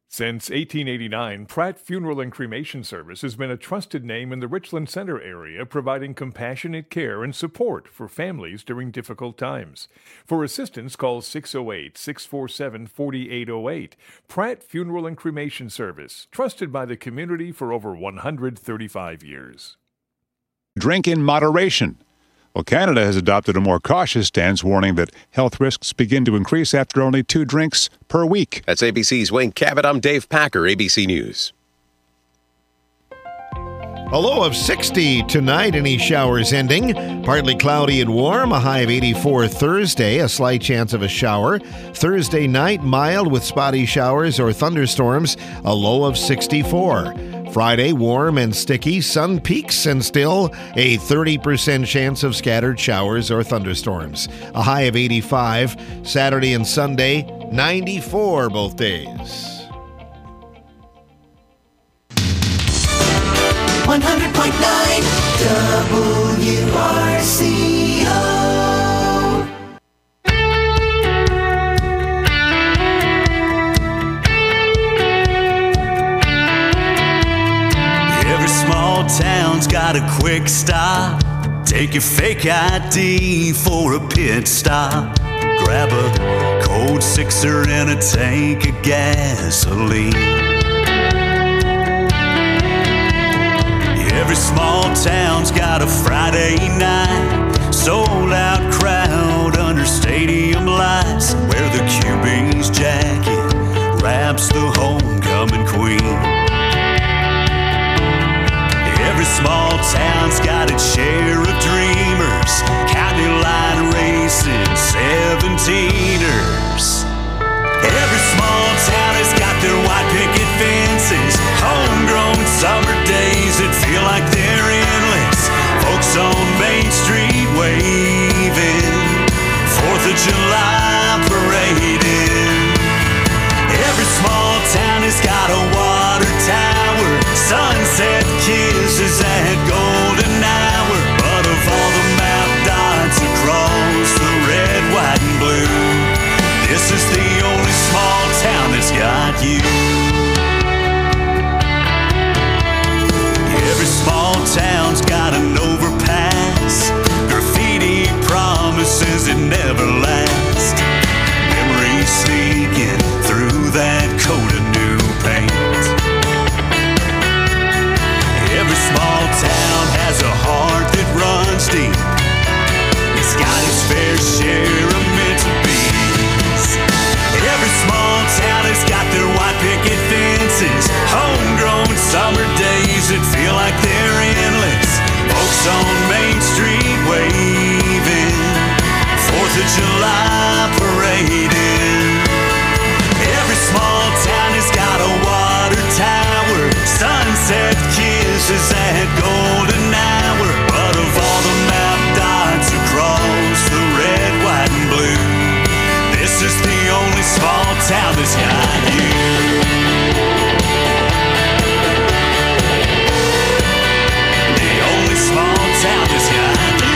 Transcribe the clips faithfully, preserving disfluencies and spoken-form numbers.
Since eighteen eighty-nine, Pratt Funeral and Cremation Service has been a trusted name in the Richland Center area, providing compassionate care and support for families during difficult times. For assistance, call six oh eight, six four seven, four eight oh eight. Pratt Funeral and Cremation Service, trusted by the community for over one hundred thirty-five years. Drink in moderation. Well, Canada has adopted a more cautious stance, warning that health risks begin to increase after only two drinks per week. That's A B C's Wayne Cabot. I'm Dave Packer, A B C News. A low of sixty tonight, any showers ending. Partly cloudy and warm, a high of eighty-four Thursday, a slight chance of a shower. Thursday night, mild with spotty showers or thunderstorms, a low of sixty-four. Friday, warm and sticky, sun peaks and still a thirty percent chance of scattered showers or thunderstorms. A high of eighty-five. Saturday and Sunday, ninety-four both days. one hundred point nine W R C O. Every small town's got a quick stop. Take your fake I D for a pit stop. Grab a cold sixer and a tank of gasoline. Every small town's got a Friday night sold out crowd under stadium lights, where the Q B's jacket wraps the homecoming queen. Every small town's got its share of dreamers, county line racing seventeeners. Every small town has got their white picket fences, homegrown summer days that feel like they're endless. Folks on Main Street waving, Fourth of July parading. Every small town has got a water tower, sunset kisses at golden hour. But of all the map dots across the red, white, and blue, this is the only small town that's got you. Every small town's got an overpass, graffiti promises it never lasts. Memories sneaking through that coat of new paint. Every small town has a heart that runs deep. It's got its fair share of meant to be's. Every small town has got their white picket fences, homegrown summer days that feel like they're endless. Folks on Main Street waving, Fourth of July parading. Every small town has got a water tower, sunset kisses at golden hour. But of all the map dots across the red, white, and blue, this is the only small town that's got you. The only small town that's got you.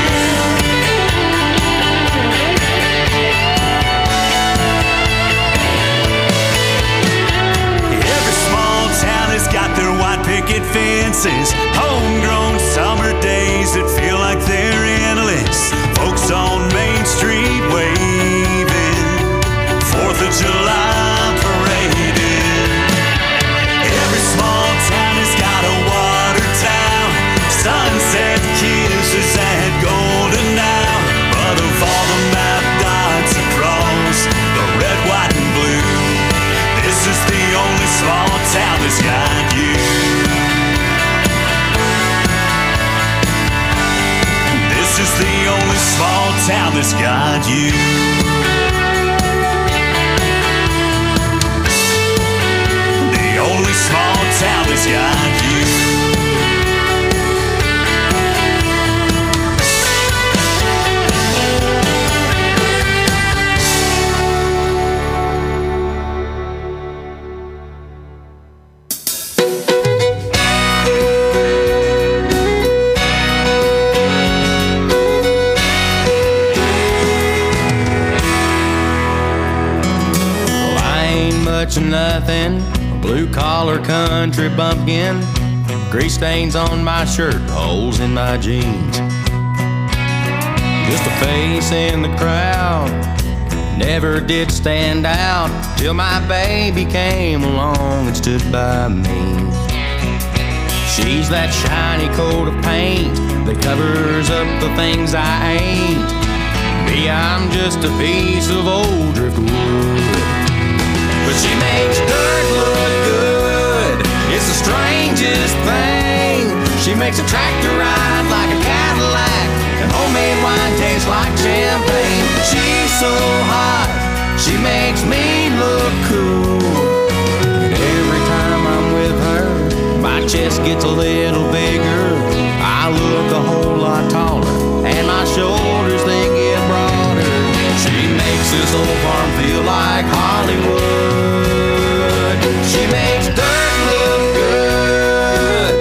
Every small town has got their white picket fences, homegrown summer days that feel like they're endless. Folks on Main Street waving, Fourth of July parading. Every small town has got a water tower, sunset kisses at golden hour. But of all the map dots across the red, white, and blue, this is the only small town that's got you. This is the only small town that's got you. The only small town that's got you. nothing, a blue-collar country bumpkin, grease stains on my shirt, holes in my jeans. Just a face in the crowd, never did stand out till my baby came along and stood by me. She's that shiny coat of paint that covers up the things I ain't. Me, I'm just a piece of old driftwood. But she makes dirt look good, it's the strangest thing. She makes a tractor ride like a Cadillac, and homemade wine tastes like champagne. She's so hot, she makes me look cool. And every time I'm with her, my chest gets a little bigger, I look a whole lot taller, and my shoulders, they get broader. She makes this old farm feel like Hollywood. She makes dirt look good.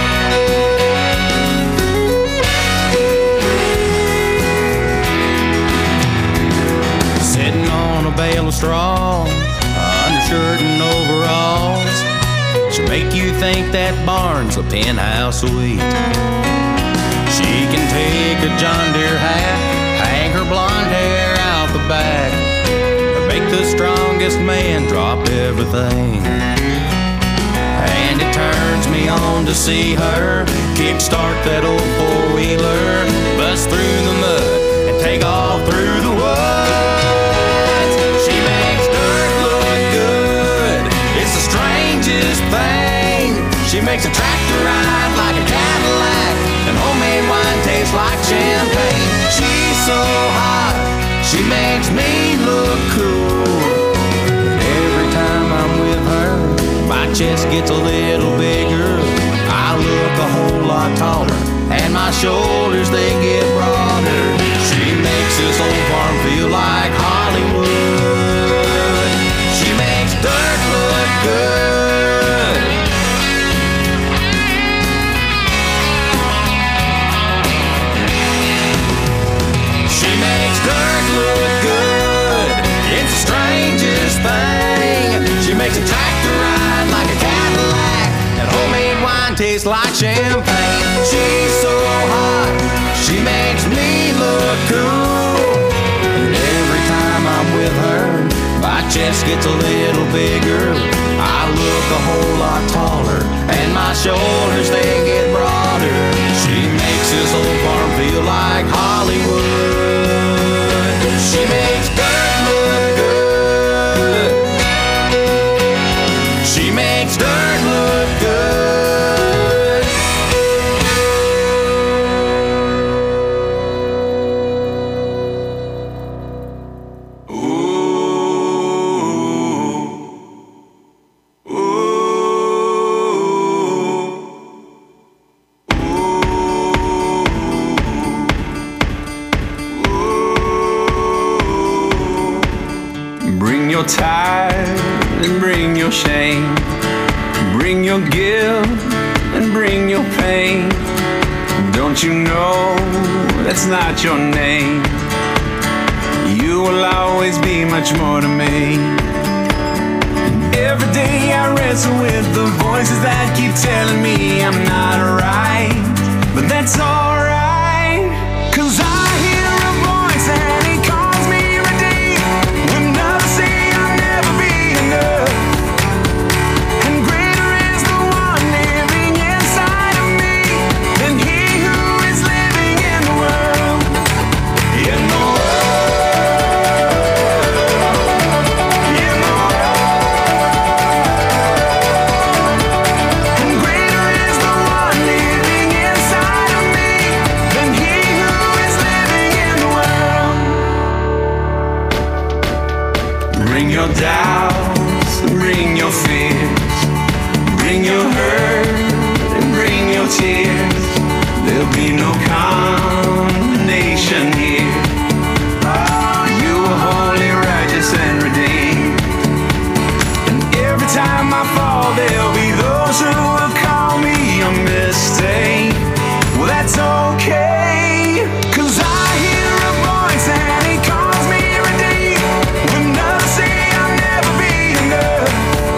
Sitting on a bale of straw, undershirt and overalls, she'll make you think that barn's a penthouse suite. She can take a John Deere hat, hang her blonde hair out the back, or make the strongest man drop everything. And it turns me on to see her kickstart that old four-wheeler, bust through the mud and take off through the woods. She makes dirt look good, it's the strangest thing. She makes a tractor ride like a Cadillac, and homemade wine tastes like champagne. She's so hot, she makes me look cool. And every time I'm with her, my chest gets a little bigger, I look a whole lot taller, and my shoulders, they get broader. She makes this old farm feel like Hollywood. She makes dirt look good. She makes dirt look good, it's the strangest thing. She makes a tractor ride like a Cadillac, and homemade wine tastes like champagne. She's so hot, she makes me look cool. And every time I'm with her, my chest gets a little bigger, I look a whole lot taller, and my shoulders, they get broader. She makes this old farm feel like Hollywood. She makes dirt look good. She makes dirt look good. Bring your tithe and bring your shame. Bring your guilt and bring your pain. Don't you know that's not your name? You will always be much more to me. And every day I wrestle with the voices that keep telling me I'm not right. But that's alright, 'cause I hear a voice and it calls me redeemed. When others say I'll never be enough, and greater is the one living inside of me than he who is living in the world. In the world, in the world. And greater is the one living inside of me than he who is living in the world. Bring your doubts, bring your fears, bring your hurt and bring your tears. There'll be no condemnation here. Oh, you are holy, righteous, and redeemed. And every time I fall, there'll be those who will call me a mistake. Well, that's okay, 'cause I hear a voice and he calls me redeemed. When others say I'll never be enough,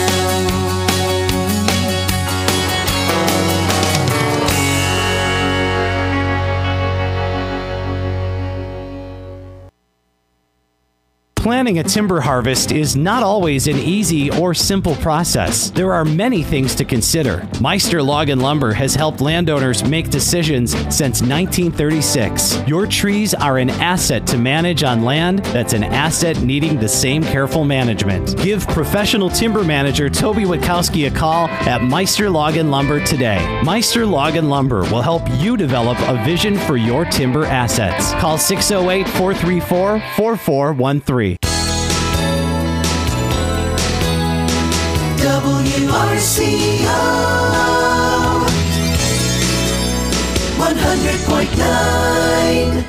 Planning a timber harvest is not always an easy or simple process. There are many things to consider. Meister Log and Lumber has helped landowners make decisions since nineteen thirty-six. Your trees are an asset to manage on land that's an asset needing the same careful management. Give professional timber manager Toby Witkowski a call at Meister Log and Lumber today. Meister Log and Lumber will help you develop a vision for your timber assets. Call six oh eight, four three four, four four one three. W R C O one hundred point nine.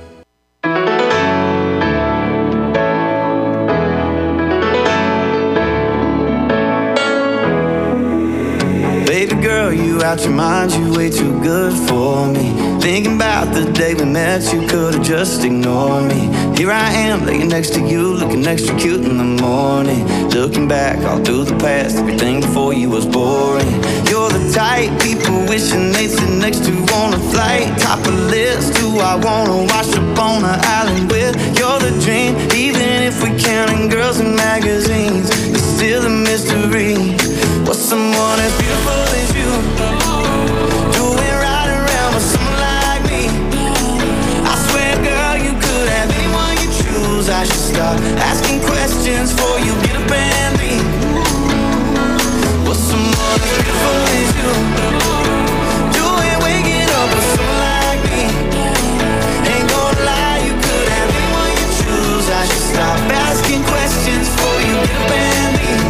Baby girl, you out your mind, you way too good for me. Thinking about the day we met, you could've just ignored me. Here I am, laying next to you, looking extra cute in the morning. Looking back all through the past, everything before you was boring. You're the type people wishing they'd sit next to on a flight. Top of list, who I wanna wash up on an island with. You're the dream, even if we counting girls in magazines. It's still a mystery. What's someone as beautiful as you doing right around with someone like me? I swear, girl, you could have anyone you choose. I should stop asking questions before you get up and leave. What's someone as beautiful as you doing, waking up with someone like me? Ain't gonna lie, you could have anyone you choose. I should stop asking questions before you get up and leave.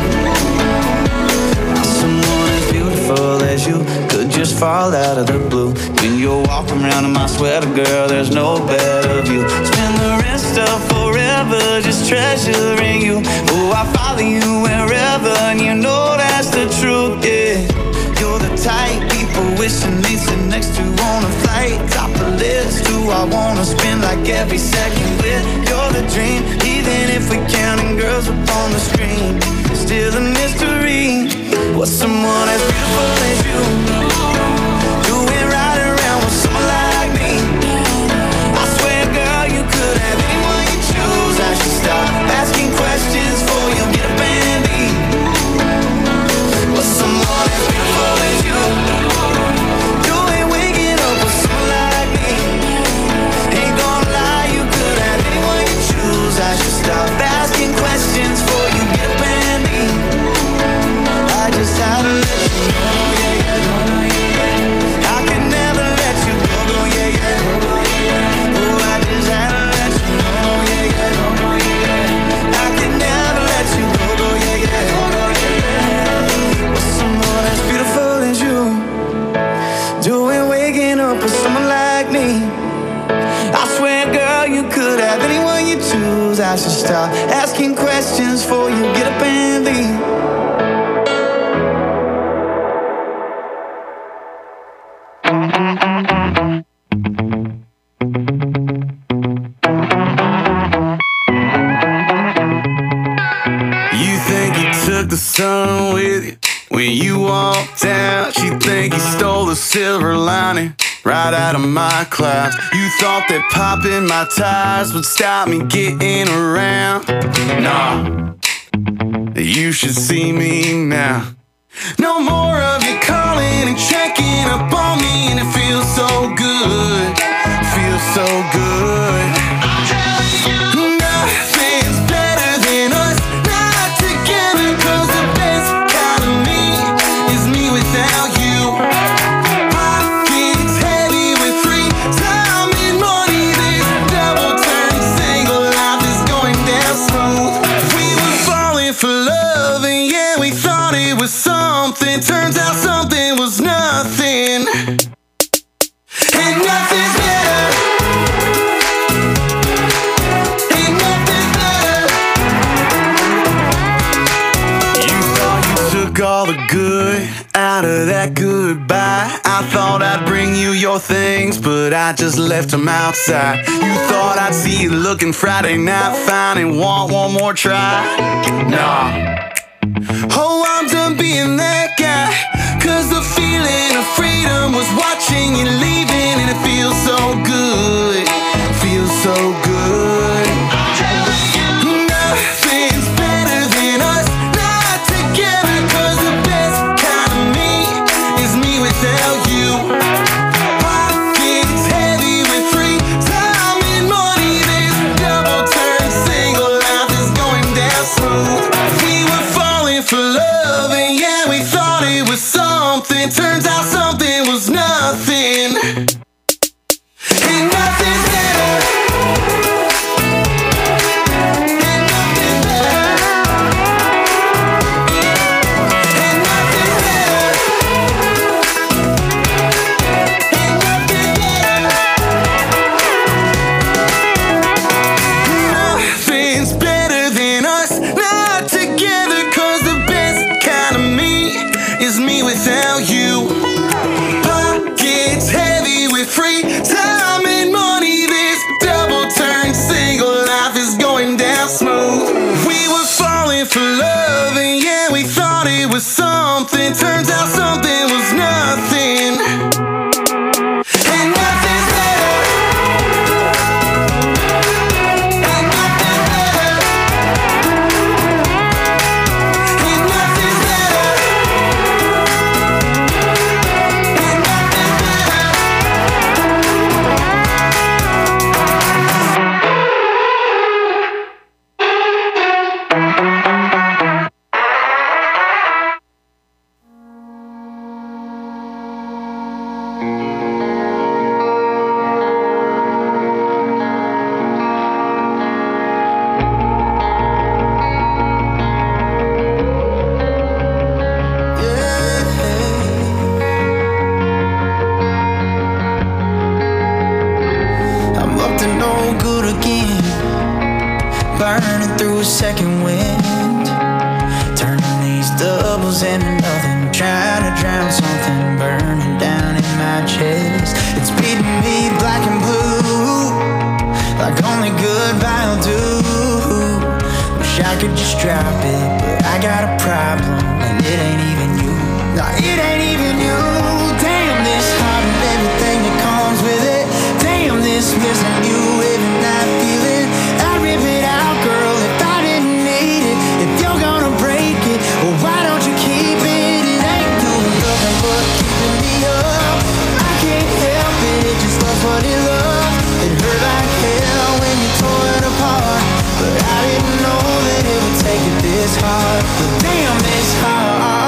Someone as beautiful as you could just fall out of the blue. When you're walking around in my sweater, girl, there's no better view. Spend the rest of forever just treasuring you. Oh, I follow you wherever, and you know that's the truth, yeah. You're the type people wishing they'd sit next to on a flight. Top of list, who I wanna spend like every second with. You're the dream, even if we counting girls up on the screen. Still a mystery. What's someone as beautiful as you doing right around with someone like me? I swear, girl, you could have anyone you choose. I should stop asking questions before you get up and leave. What's someone as beautiful as you doing, waking up with someone like me? Ain't gonna lie, you could have anyone you choose. I should stop asking questions before you get up and leave. I just had to let you know, yeah, yeah. I could never let you go, go, yeah, yeah. Oh, I just had to let you know, yeah, yeah. I could never let you go, go, yeah, yeah. With someone as beautiful as you, doing, waking up with someone like me. I swear, girl, you could have anyone you choose. I should stop asking questions before you get up and leave. The sun with you when you walked out. You think you stole the silver lining right out of my clouds. You thought that popping my tires would stop me getting around. Nah, you should see me now. No more of you calling and checking up on me, and it feels so good, feels so good. I'm telling you, nothing's better than us not together, 'cause the best kind of me is me without you. Pockets heavy with free time and money. This double turn single life is going down smooth. We were falling for love, and yeah, we thought it was something. Turns out something was nothing. And nothing's better. And nothing's better. You thought you took all the good out of that goodbye. I thought I'd bring you your things, but I just left them outside. You thought I'd see you looking Friday night fine and want one more try. Nah. Oh, I'm done being that guy. Cause the feeling of freedom was watching you leaving, and it feels so good. Feels so good. Nothing's better than us not together. Cause the best kind of me is me without you. Pockets heavy with free time and money. This double turn single life is going down smooth. We were falling for love, and yeah, we thought it was something. Turns out something was nothing. And nothing's better. And nothing's better. And nothing's better. And nothing's better. Nothing's better than us not together. Cause the best kind of me is me without you. Pockets heavy with free time and money. This double turn single life is going down smooth. We were falling for love, and yeah, we thought it was something. Turns out something was nothing. And nothing's better. And nothing's better. And nothing's better. And nothing's better. I'm up to no good again, burning through a second wind, turning these doubles into nothing, trying to drown something burning down in my chest. It's beating me black and blue, like only goodbye will do. Wish I could just drop it, but I got a problem, and it ain't even you. No, it ain't even you. Damn, this heart and everything that comes with it. Damn, this missing you every night feeling. I'd rip it out, girl, if I didn't need it. If you're gonna break it, well, why don't you keep it? It ain't doing nothing but keeping me up. I can't help it, it just loves what it loves. It hurt like hell when you tore it apart, but I didn't know that it would take it this hard. But damn, this hard.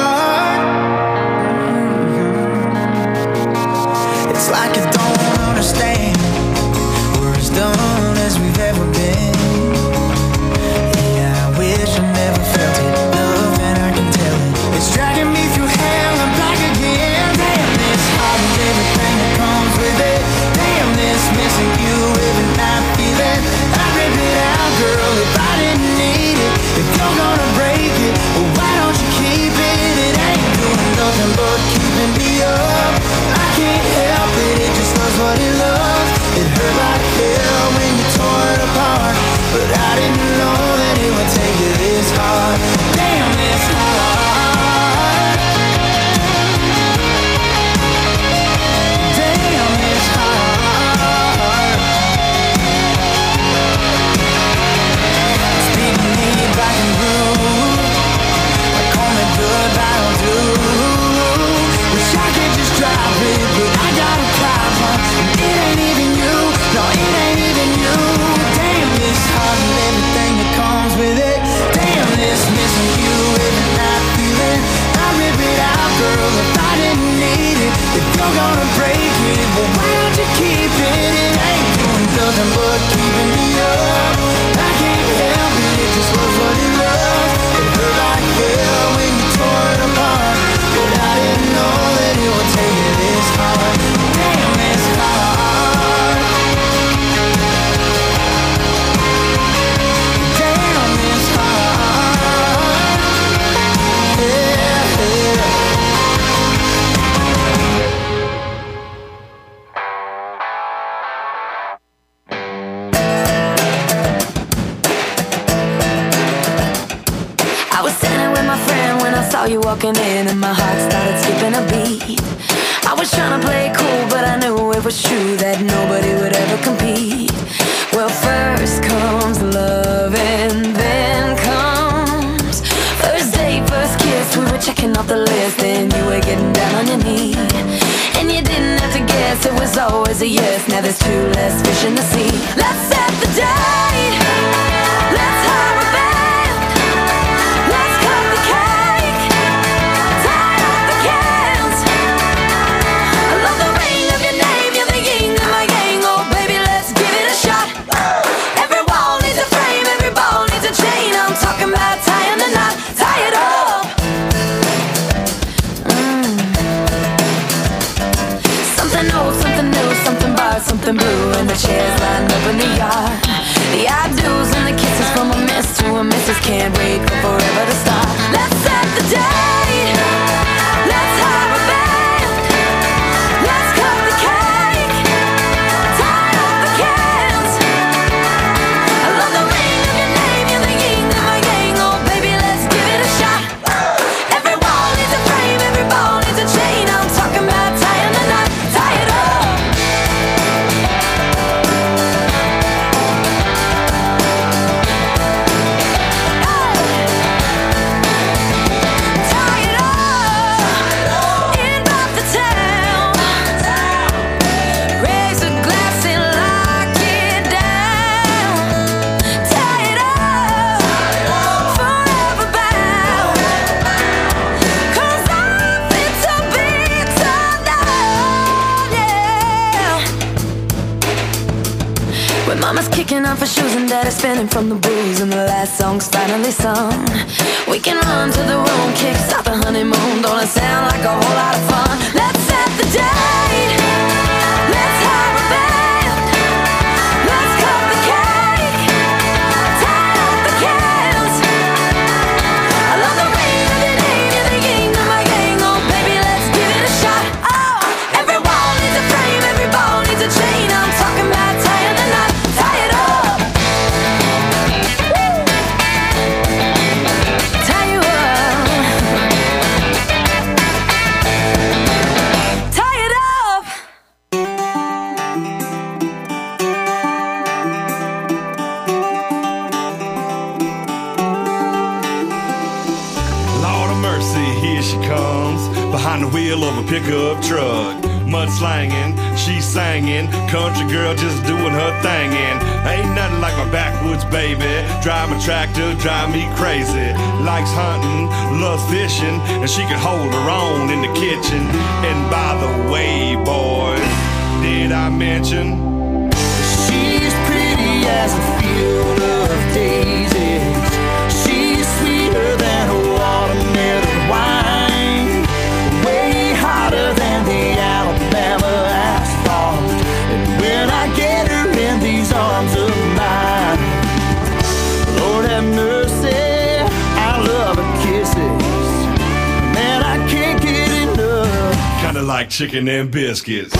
It's like I don't understand. We're as done as we've ever been. Yeah, I wish I never felt it. Nothing I can tell it. It's dragging me through hell and back again. Damn, this heart and everything that comes with it. Damn, this missing you every night feeling. I'd rip it out, girl, if I didn't need it. If you're gonna break it, well, why don't you keep it? It ain't doing nothing but keeping me up. I can't help it, it just loves what it loves. It hurt like hell when you tore it apart, but I didn't know that it would take it this hard. Damn, it's hard. Damn, it's hard. It's beating me black and blue, like only goodbye will do. Wish I could just drop it, but I got a problem. It ain't even you, no, it ain't even you. Damn, this heart and everything that comes with it. Damn, this missing you every night feeling. I rip it out, girl, if I didn't need it. If you're gonna break it, well, why don't you keep it? It ain't doing nothing but keeping me up. I can't help it, it just loves what it loves. It hurt like hell when you tore it apart, but I didn't know that it would take it this hard. Damn, it's hard. Damn, it's hard. Yeah, yeah. saw you walking in and my heart started skipping a beat. I was trying to play it cool, but I knew it was true that nobody would ever compete. Well, first comes love and then comes first date, first kiss. We were checking off the list and you were getting down on your knee. And you didn't have to guess, it was always a yes. Now there's two less fish in the sea. Let's set the date. Let's hire a band. Let's cut the cake. Tie up the cans. I love the ring of your name. You're the yin of my yang. Oh baby, let's give it a shot. Every wall needs a frame. Every ball needs a chain. I'm talking about tying the knot. Tie it up. Mm. Something old, something new, something barred, something blue, and the chairs lined up in the yard. The I do's and the kisses from a miss to a missus can't wait for forever to start. Let's set the date. Let's have a band. Let's cut the cake. Tie up the cans. I love the ring of your name. You're the yin of my yang. Oh baby, let's give it a shot. Every wall needs a frame. Every ball needs a chain. I'm talking about tying the knot. Tie it up. Mama's kicking off her shoes and daddy's spinning from the booze, and the last song's finally sung. We can run to the room, kick start the honeymoon. Don't it sound like a whole lot of fun? Let's set the date. Let's have a band. Let's cut the cake. Tie up the cans. I love the ring of your name. You're the yin of my yang. Oh baby, let's give it a shot. Oh, every wall needs a frame. Every ball needs a chain. I'm talking about tying the knot. Tie it up. Woo. Tie you up. Tie it up. Lord of mercy, here she comes, behind the wheel of a pickup truck. Mudslanging, she's singing, country girl just doing her thing. And ain't nothing like my backwoods baby. Drive my tractor, drive me crazy. Likes hunting, loves fishing, and she can hold her own in the kitchen. And by the way, boys, did I mention She's pretty as a field of daisies. She's sweeter than a watermelon wine, way hotter than the Alabama asphalt. And when I get her in these arms of mine, Lord have mercy, I love her kisses. Man, I can't get enough. kinda like chicken and biscuits?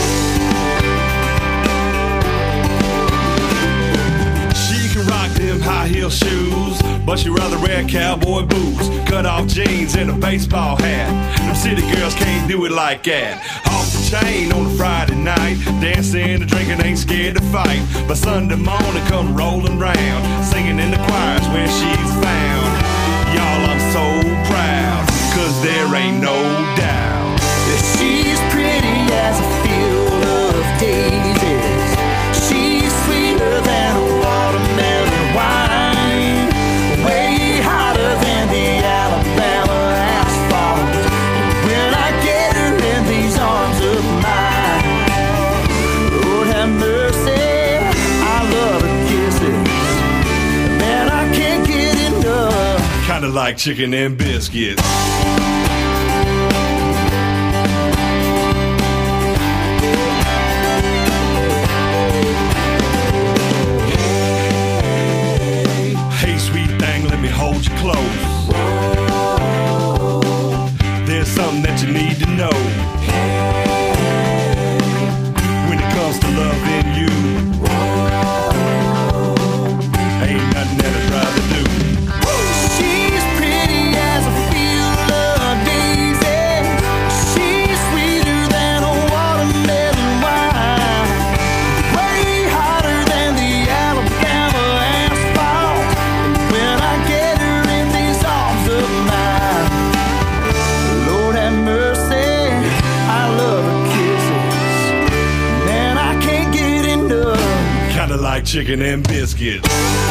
High heel shoes, but she rather wear cowboy boots, cut off jeans and a baseball hat. Them city girls can't do it like that. Off the chain on a Friday night, dancing and drinking, ain't scared to fight. But Sunday morning come rolling round, singing in the choirs where she's found. Y'all, I'm so proud, cause there ain't no doubt that she's pretty as a field of daisies. She's sweeter than a watermelon wine, way hotter than the Alabama asphalt. When I get her in these arms of mine, Lord have mercy, I love her kisses. Man, I can't get enough. kinda like chicken and biscuits. Hey, sweet thing, let me hold you close. There's something that you need to know. When it comes to loving you, ain't nothing that I'd rather do. She's pretty as a field of chicken and biscuits.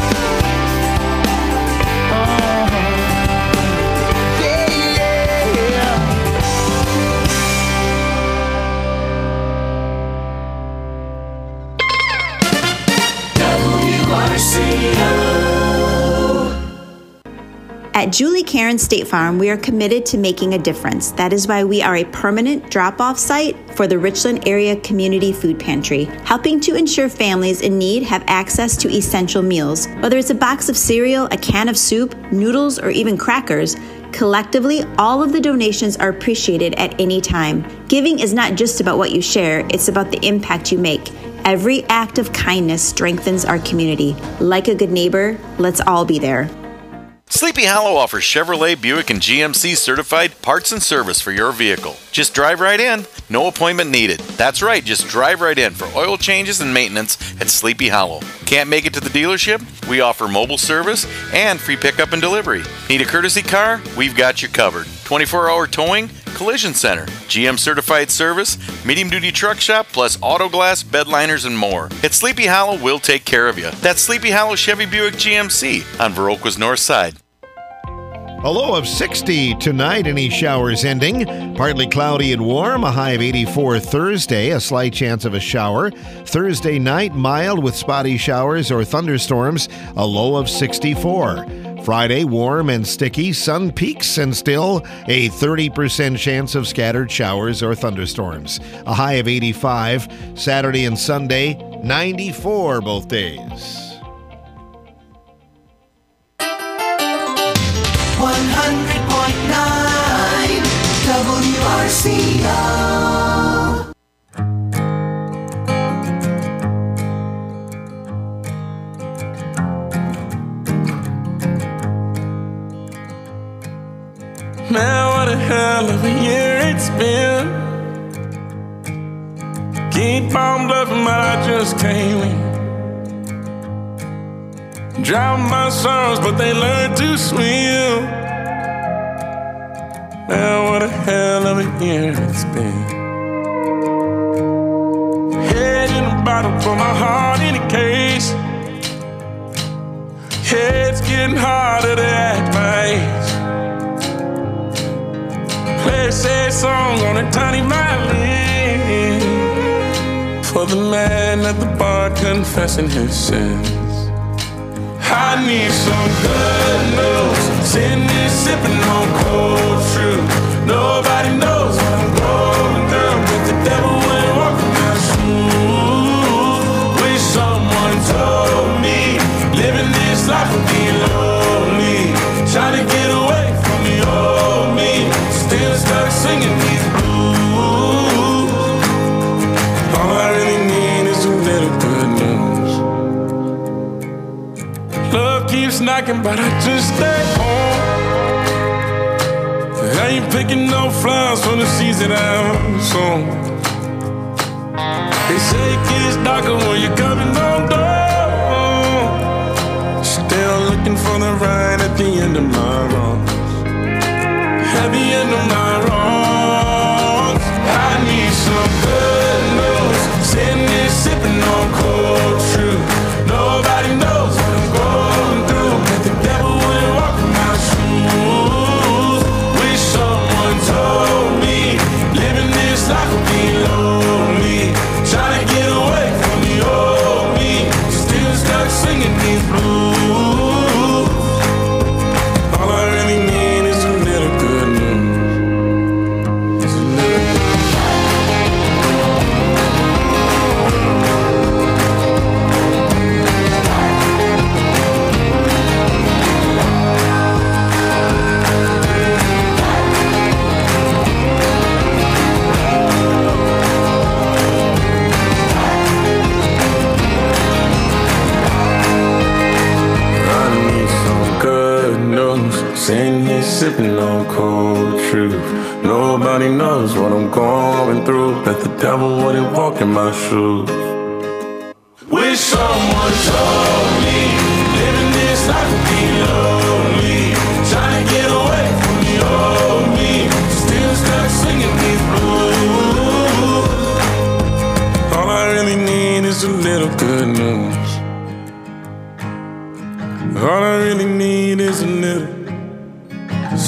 At Julie Karen State Farm, we are committed to making a difference. That is why we are a permanent drop-off site for the Richland Area Community Food Pantry, helping to ensure families in need have access to essential meals. Whether it's a box of cereal, a can of soup, noodles, or even crackers, collectively, all of the donations are appreciated at any time. Giving is not just about what you share, it's about the impact you make. Every act of kindness strengthens our community. Like a good neighbor, let's all be there. Sleepy Hollow offers Chevrolet, Buick, and G M C certified parts and service for your vehicle. Just drive right in. No appointment needed. That's right, just drive right in for oil changes and maintenance at Sleepy Hollow. Can't make it to the dealership? We offer mobile service and free pickup and delivery. Need a courtesy car? We've got you covered. twenty-four hour towing, collision center, G M certified service, medium duty truck shop, plus auto glass, bed liners, and more. At Sleepy Hollow, we'll take care of you. That's Sleepy Hollow Chevy Buick G M C on Viroqua's north side. A low of sixty tonight, any showers ending. Partly cloudy and warm, a high of eighty-four Thursday, a slight chance of a shower. Thursday night, mild with spotty showers or thunderstorms, a low of sixty-four. Friday, warm and sticky, sun peaks and still a thirty percent chance of scattered showers or thunderstorms. A high of eighty-five. Saturday and Sunday, ninety-four both days. one hundred point nine W R C O. Man, what a hell of a year it's been. Keep on bluffing, but I just can't win. Drown my sorrows, but they learn to swim. Man, what a hell of a year it's been. Head in a bottle, put my heart in a case. Head's getting harder to act my age. Play a sad song on a tiny violin for the man at the bar confessing his sins. I need some good news. Sitting here sipping on cold truth. Nobody knows what I'm going through, but the devil ain't walking my shoes. Wish someone told me living this life would be lonely. Trying to get away from the old me. Still stuck singing these blues. All I really need is a little good news. Love keeps knocking, but I just stay home. I ain't picking no flowers from the seeds that I'm sown. They say it gets darker when you're coming on door. Still looking for the right at the end of my wrongs. At the end of my wrongs, I need some good news. Sitting here sipping on cold truth. Nobody knows what I'm going through, but the devil ain't walking my shoes. Wish someone told me living this life would be lonely. Trying to get away from the old me. Still stuck singing these blues. All I really need is a little good news. It's a little sitting here sipping on cold truth. Nobody knows what I'm going through, but the devil wouldn't walk in my shoes. Wish someone told me living this life would be lonely. Trying to get away from the old me. Still stuck singing these blues. All I really need is a little good news.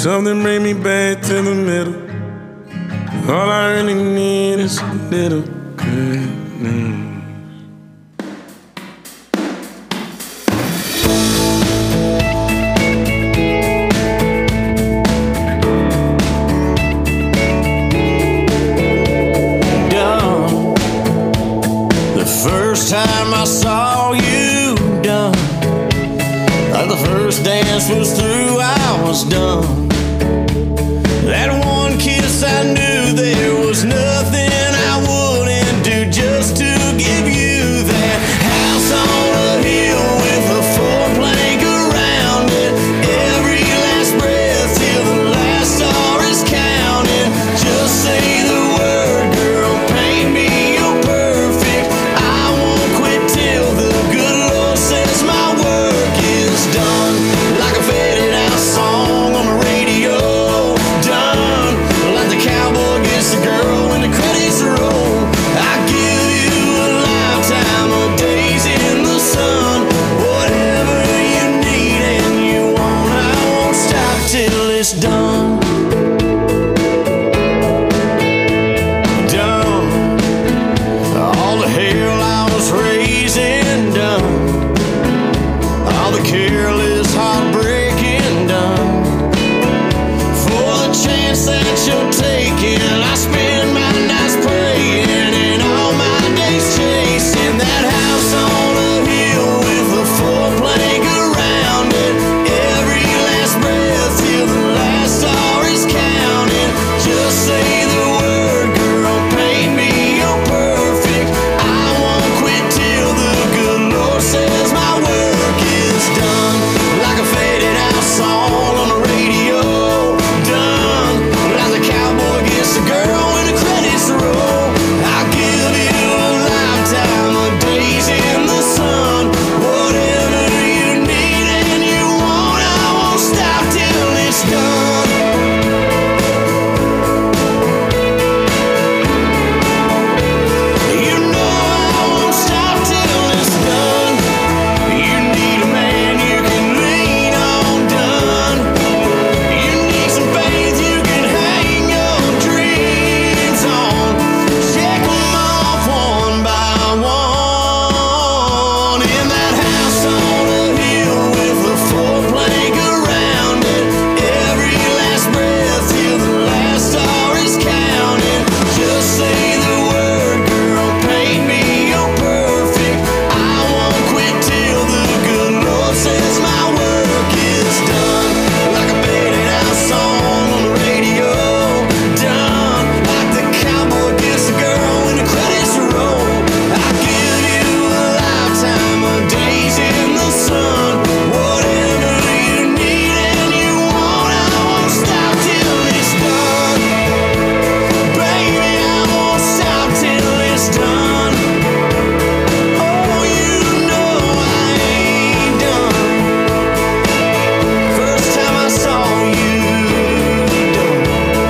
Something bring me back to the middle. All I really need is a little good news. Done. The first time I saw you, done. Like the first dance was through, I was done. That one kiss, I knew there was nothing I wouldn't do just to give you that house on a hill with a four plank around it. Every last breath till the last star is counted. Just say the word, girl, paint me, you're perfect. I won't quit till the good Lord says my work is done. Like a faded out song on the radio. Done. Like the cowboy gets the girl when the credits roll. I give you a lifetime of days in the sun. Whatever you need and you want, I won't stop till it's done. Done. All the hell I was raising, done. All the careless heartbreaking, done. For the chance that you're taking, I spend my nights praying and all my days chasing that house on a hill with a four plank around it. Every last breath till the last star is counted. Just say the word, girl, paint me, you're perfect. I won't quit till the good Lord says my work is done. Like a faded out song on the radio. Done. Like the cowboy gets the girl when the credits roll. I'll give you a lifetime of days in the sun. Whatever you need and you want, I won't stop till it's done. You know I won't stop till it's done. You need a man you can lean on, done. You need some faith you can hang your dreams on. Check them off one by one. In that house on a hill with a four plank around it. Every last breath till the last star is counted. Just say the word, girl, paint me, you're perfect. I won't quit till the good Lord says my work is done. Like a faded out song on the radio. Done. Like the cowboy gets the girl when the credits roll. I give you a lifetime of days in the sun. Whatever you need and you want, I won't stop till it's done. Baby, I won't stop till it's done. Oh, you know I ain't done. First time I saw you, done.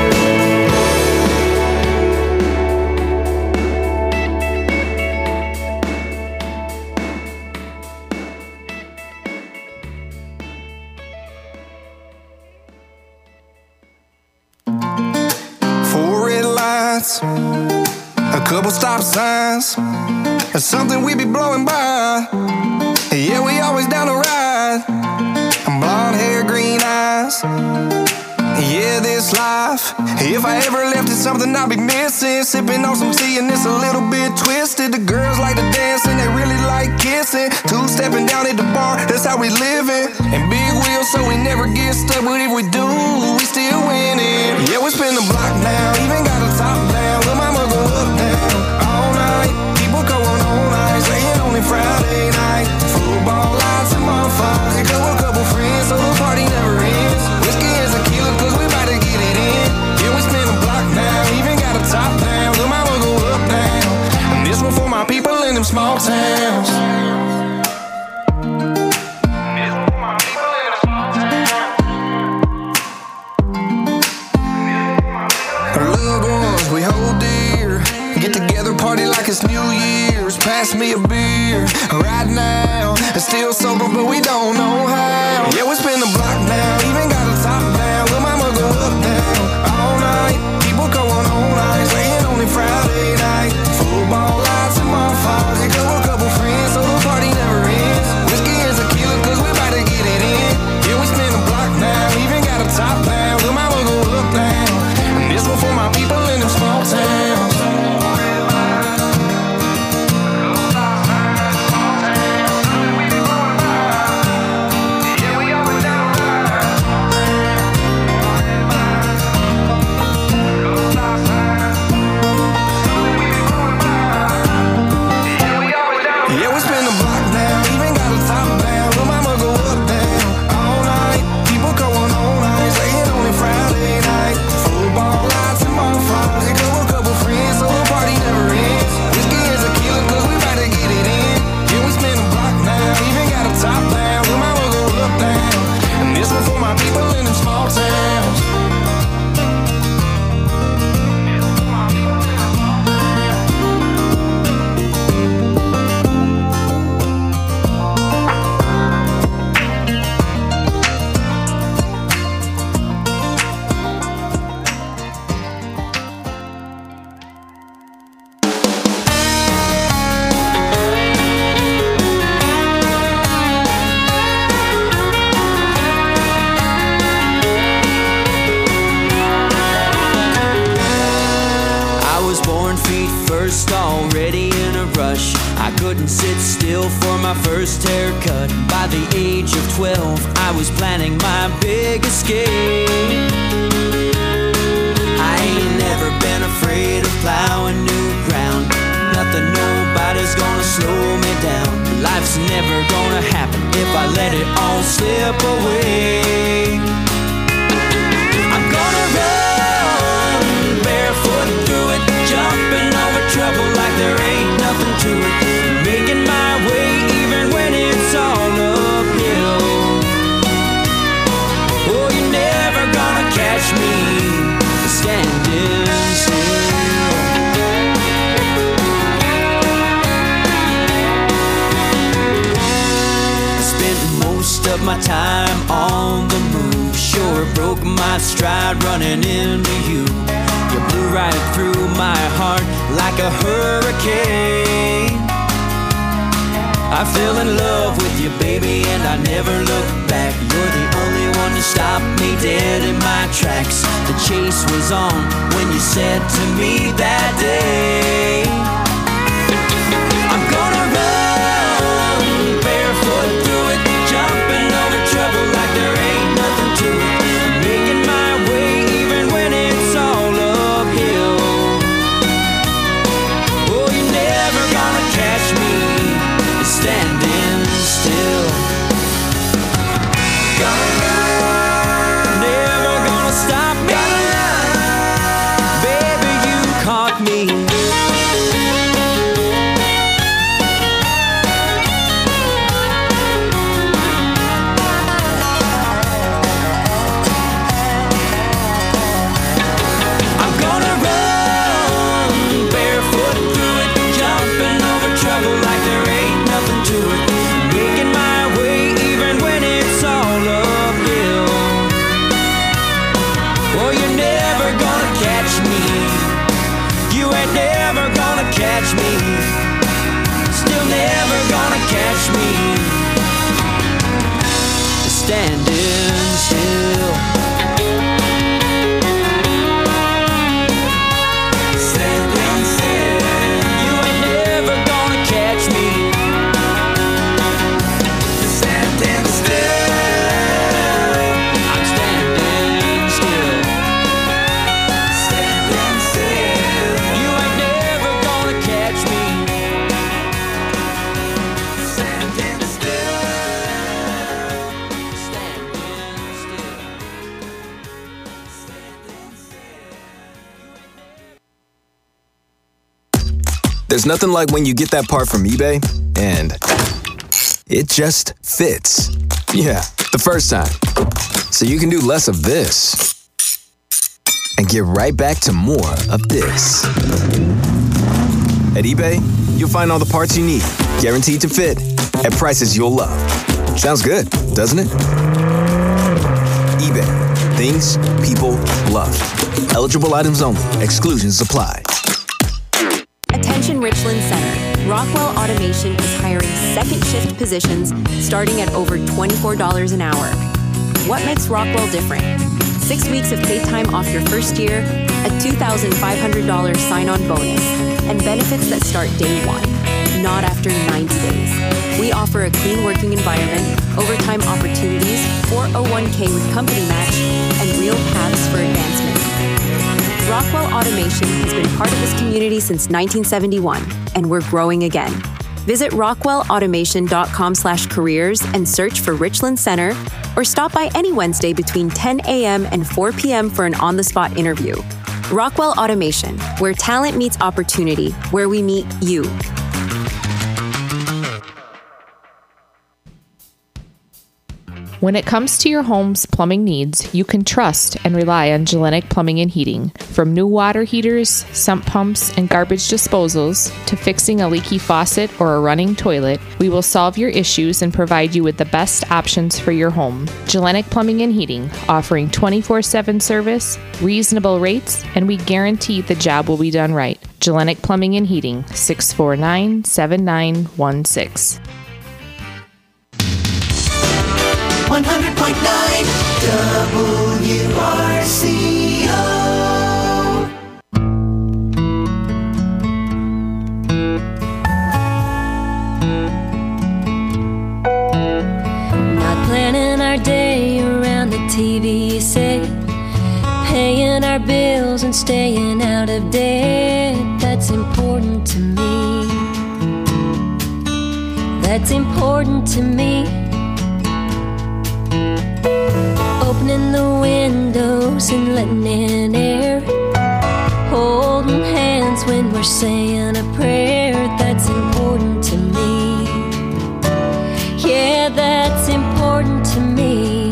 Four red lights, a couple stop signs, and something we be blowing by. Yeah, we always down to ride. Blonde hair, green eyes. Yeah, this life. If I ever left it, something I'd be missing. Sipping on some tea and it's a little bit twisted. The girls like to dance and they really like kissing. Two stepping down at the bar, that's how we living. And big wheels, so we never get stuck. But if we do, we still winning. Yeah, we spin the block now, even got a top down. Lil' mama go up down all night. People going all night, saying only Friday night. Football lights and bonfires. Here go a couple friends, so the party never ends. Whiskey and tequila, cause we about to get it in. Yeah, we spin the block now, even got a top down. Lil' mama go up down. And this one for my people in them small towns. Loved ones we hold dear. Get together, party like it's New Year's. Pass me a beer right now. It's still sober, but we don't know how. Yeah, we spin the block now, even got a top down. Lil' mama my first haircut. By the age of twelve, I was planning my big escape. I ain't never been afraid of plowing new ground. Nothing, nobody's gonna slow me down. Life's never gonna happen if I let it all slip away. I'm gonna run barefoot through it, jumping over trouble like there ain't nothing to it, making my way even when it's all uphill. Oh, you're never gonna catch me standing still. I spent most of my time on the move, sure broke my stride running into you. You blew right through my heart like a hurricane. I fell in love with you, baby, and I never looked back. You're the only one to stop me dead in my tracks. The chase was on when you said to me that day, I'm gonna run barefoot through it, jumping over trouble like there ain't nothing to it, making my way even when it's all uphill. Oh, you're never gonna catch me standing still. Gonna run, never gonna stop me. Baby, you caught me. I'm gonna run barefoot through it, jumping over trouble like there ain't nothing to it, making my way even when it's all uphill. Oh, you're never gonna catch me. You ain't never gonna catch me. Still never gonna catch me standing still. Standing still. You ain't never gonna catch me standing still. I'm standing still. Standing still. You ain't never gonna catch me standing still. Standing still. There's nothing like when you get that part from eBay and it just fits. Yeah, the first time. So you can do less of this and get right back to more of this. At eBay, you'll find all the parts you need, guaranteed to fit, at prices you'll love. Sounds good, doesn't it? eBay, things people love. Eligible items only. Exclusions apply. Attention Richland Center. Rockwell Automation is hiring second shift positions starting at over twenty-four dollars an hour. What makes Rockwell different? Six weeks of paid time off your first year, a two thousand five hundred dollars sign-on bonus, and benefits that start day one, not after ninety days. We offer a clean working environment, overtime opportunities, four oh one k with company match, and real paths for advancement. Rockwell Automation has been part of this community since nineteen seventy-one, and we're growing again. Visit rockwellautomation.com slash careers and search for Richland Center, or stop by any Wednesday between ten a.m. and four p.m. for an on-the-spot interview. Rockwell Automation, where talent meets opportunity, where we meet you. When it comes to your home's plumbing needs, you can trust and rely on Gellenic Plumbing and Heating. From new water heaters, sump pumps, and garbage disposals, to fixing a leaky faucet or a running toilet, we will solve your issues and provide you with the best options for your home. Gellenic Plumbing and Heating, offering twenty-four seven service, reasonable rates, and we guarantee the job will be done right. Gellenic Plumbing and Heating, six four nine, seven nine one six. one hundred point nine W R C O. bills and staying out of debt. That's important to me. That's important to me. Opening the windows and letting in air. Holding hands when we're saying a prayer. That's important to me. Yeah, that's important to me.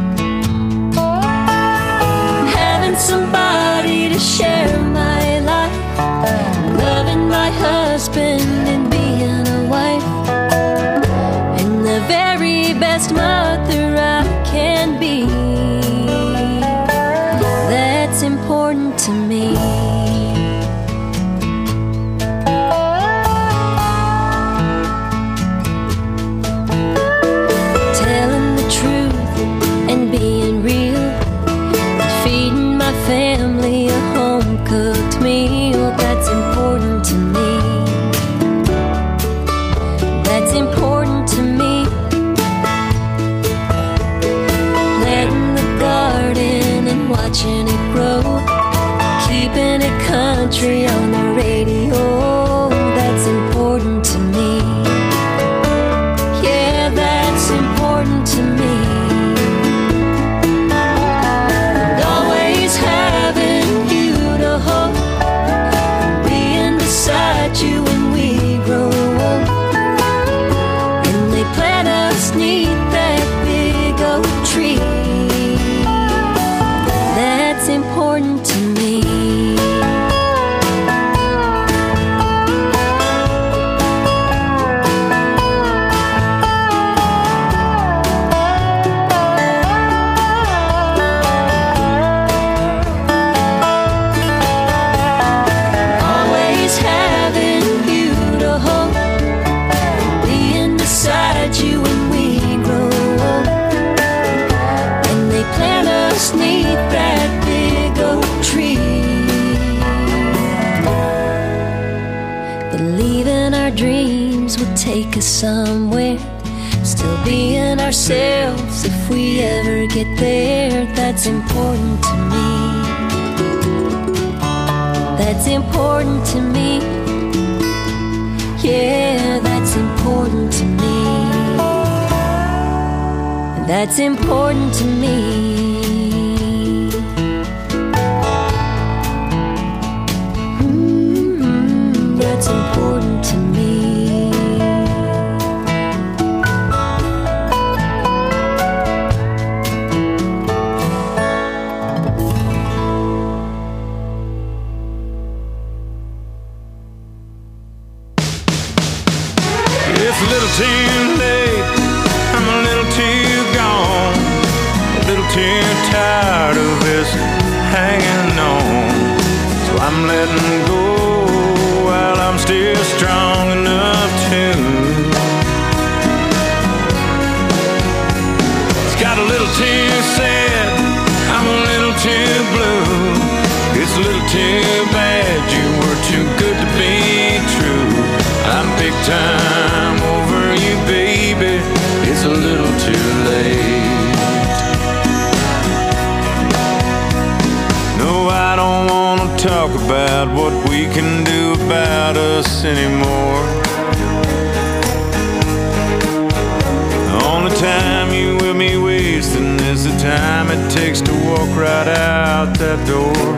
Having somebody to share my life. Loving my husband and being a wife. And the very best mother I can be. That's important to me. Telling the truth and being real. Feeding my family a home-cooked meal. That's important to me. That's important to me. Planting the garden and watching it grow. Keeping it country on the radio. That's important to me. Yeah, that's important to me. And always having you to hold. Being beside you when we grow old. And they plant us neath that big oak tree. That's important to me. Always having you to hold. Being beside you when we grow old. And they plant us neath that big oak tree. Believing our dreams will take us somewhere. Still being ourselves if we ever get there. That's important to me. That's important to me. Yeah, that's important to me. That's important to me. Mm, that's important to me. It's a little too late, I'm a little too gone, a little too tired of this hanging on. So I'm letting go while I'm still strong enough to. It's got a little too sad, I'm a little too blue. It's a little too bad, you were too good to be true. I'm big time over you, baby. It's a little too late. No, I don't wanna talk about what we can do about us anymore. The only time you will be wasting is the time it takes to walk right out that door.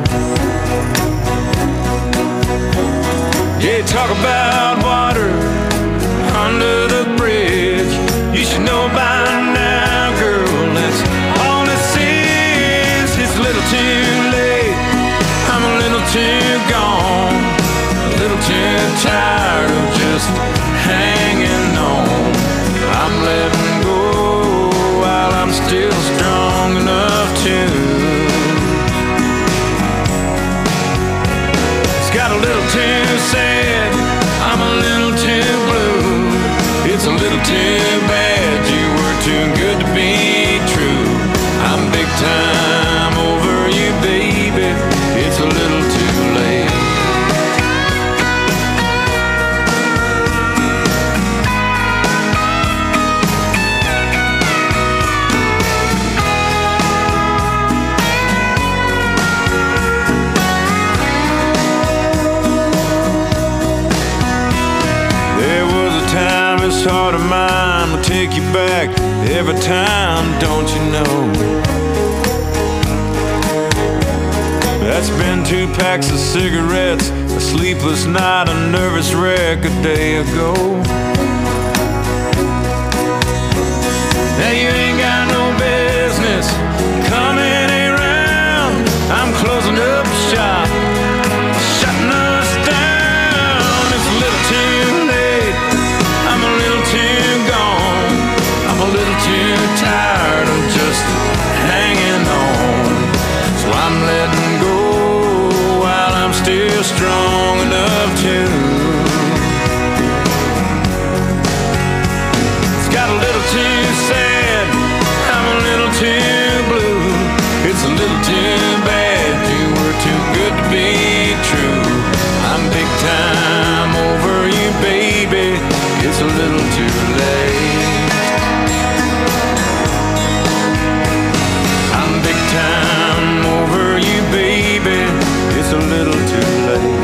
Yeah, talk about water under the bridge. You should know by now, girl, that's all this is. It's a little too late, I'm a little too gone, a little too tired of just hanging on. I'm letting go while I'm still strong enough to. It's got a little too sad, I'm a little too blue. It's a little too bad, you were too good to be true. I'm big time over you, baby. It's a little too late. heart of mine will take you back every time, don't you know? That's been two packs of cigarettes, a sleepless night, a nervous wreck a day ago. Now you ain't got no business coming around. I'm closing up shop, shutting us down. It's a little too late, I'm a little too gone, I'm a little too tired of just hanging on. So I'm letting go while I'm still strong enough to. It's got a little too sad, I'm a little too blue. It's a little too bad, you were too good to be true. I'm big time over you, baby, it's a little too late. I'm big time over you, baby, it's a little too late.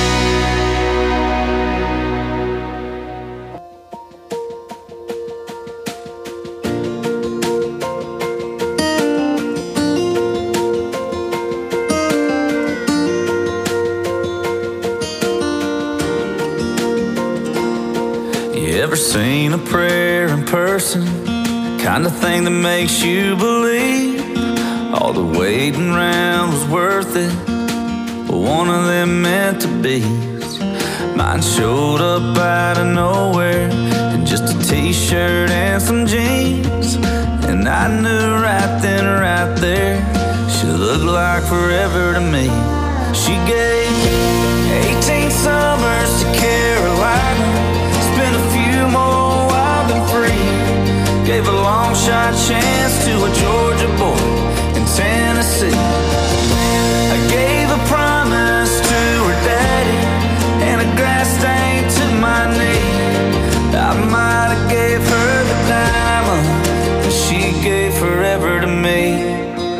You ever seen a prayer in person? Kind of thing that makes you believe all the waiting around was worth it. But one of them meant to be. Mine showed up out of nowhere in just a t-shirt and some jeans. And I knew right then, right there, she looked like forever to me. She gave eighteen summers to Carolina, spent a few more wild and free. Gave a long shot chance to a Georgia boy in Tennessee. I gave a promise to her daddy and a grass stain to my knee. I might have gave her the diamond, but she gave forever to me.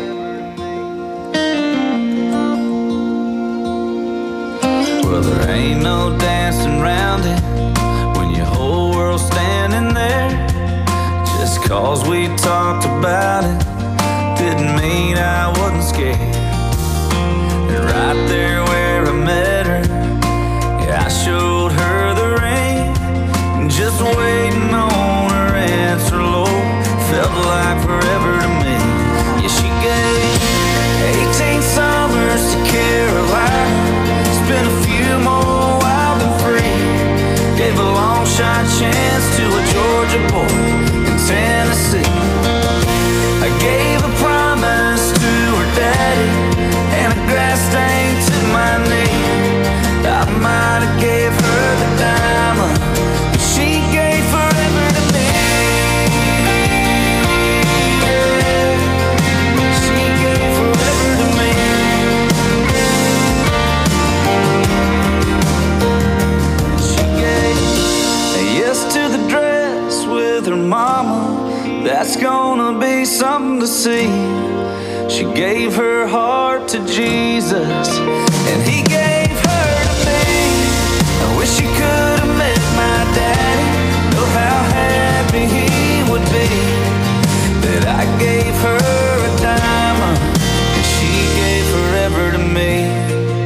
Well, there ain't no dancing around it when your whole world's standing there. Just cause we talked about it didn't mean I wasn't scared. And right there where I met her, yeah, I showed her the ring. And just waiting on her answer, Lord, felt like forever to me. Yeah, she gave eighteen summers to Carolina, spent a few more wild and free. Gave a long shot chance to a Georgia boy in Tennessee. I gave a promise to her daddy and a grass stain to my knee. I might have gave her the diamond, but she gave forever to me. She gave forever to me. She gave a yes to the dress with her mama. That's gonna be something to see. She gave her heart to Jesus, and he gave her to me. I wish you could have met my daddy. Know how happy he would be that I gave her a diamond, and she gave forever to me.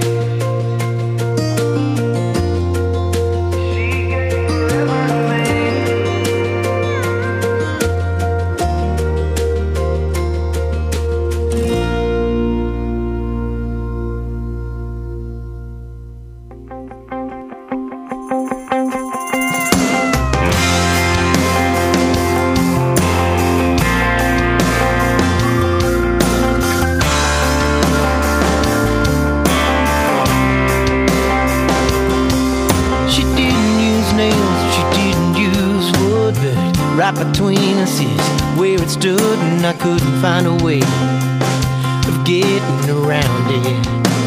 Right between us is where it stood, and I couldn't find a way of getting around it.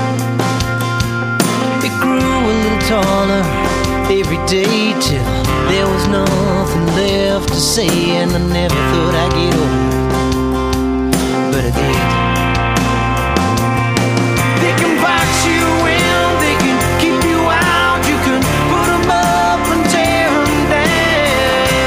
It grew a little taller every day till there was nothing left to say, and I never thought I'd get old, but I did. They can box you in, they can keep you out, you can put them up and tear them down.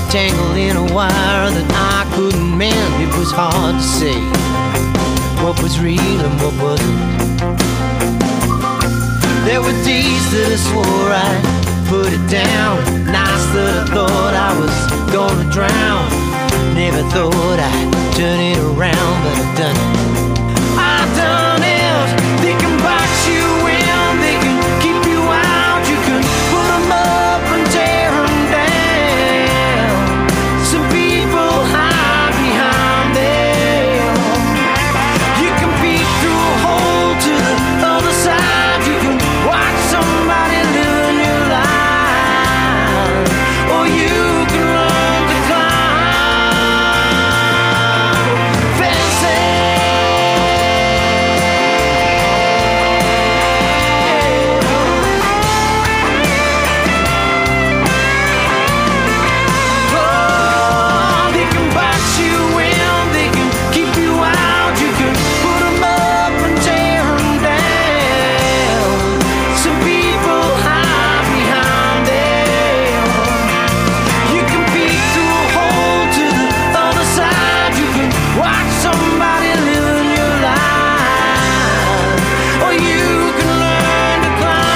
tangled in a wire that I couldn't mend. It was hard to say what was real and what wasn't. There were days that I swore I'd put it down, nights that I thought I was gonna drown. Never thought I'd turn it around, but I've done it. I've done it. They can box you in, they can keep you out, you can put them up and tear them down. Some people hide behind them. You can peek through a hole to the other side. You can watch somebody living your life, or you can learn to climb fences. Oh, they can box you in, they can keep you out, you can put them up and tear them down. Some people hide behind them. You can peek through a hole to the other side. You can watch somebody living your life, or you can learn to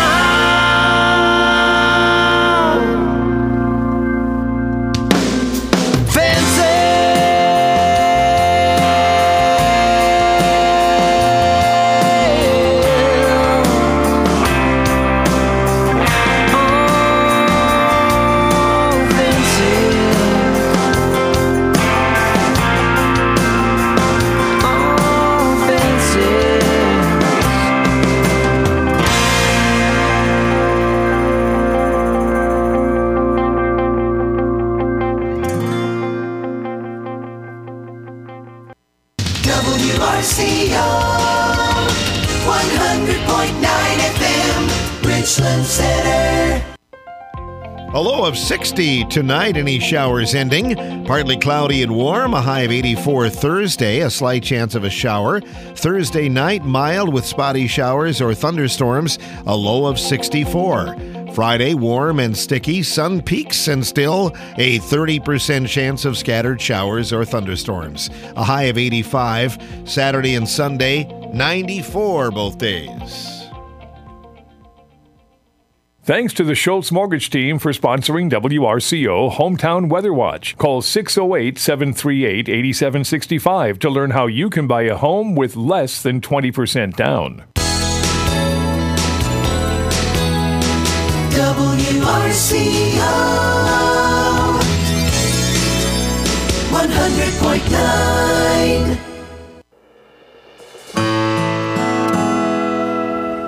climb W R C O one hundred point nine F M, Richland Center. A low of sixty tonight, any showers ending. Partly cloudy and warm, a high of eighty-four Thursday, a slight chance of a shower. Thursday night, mild with spotty showers or thunderstorms, a low of sixty-four. Friday, warm and sticky, sun peaks, and still a thirty percent chance of scattered showers or thunderstorms. A high of eighty-five. Saturday and Sunday, ninety-four both days. Thanks to the Schultz Mortgage Team for sponsoring W R C O Hometown Weather Watch. Call six oh eight, seven three eight, eight seven six five to learn how you can buy a home with less than twenty percent down. W R C O one hundred point nine